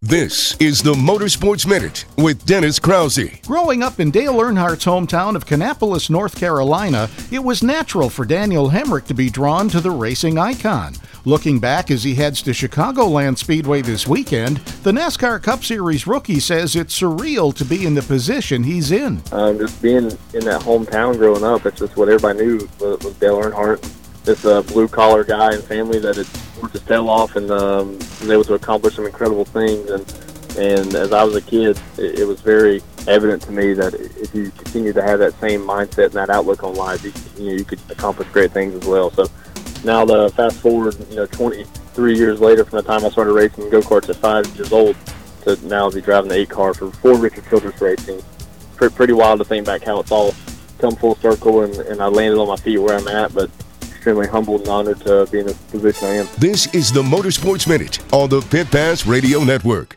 This is the Motorsports Minute with Dennis Krause. Growing up in Dale Earnhardt's hometown of Kannapolis, North Carolina, it was natural for Daniel Hemrick to be drawn to the racing icon. Looking back as he heads to Chicagoland Speedway this weekend, the NASCAR Cup Series rookie says it's surreal to be in the position he's in. Just being in that hometown growing up, it's just what everybody knew was Dale Earnhardt, this blue-collar guy and family that had worked his tail off and was able to accomplish some incredible things. And as I was a kid, it was very evident to me that if you continue to have that same mindset and that outlook on life, you could accomplish great things as well. So now, fast forward, 23 years later from the time I started racing go-karts at 5 years old to now be driving the 8 car for Richard Childress Racing. Pretty wild to think back how it's all come full circle and I landed on my feet where I'm at, but extremely humbled and honored to be in the position I am. This is the Motorsports Minute on the Pit Pass Radio Network.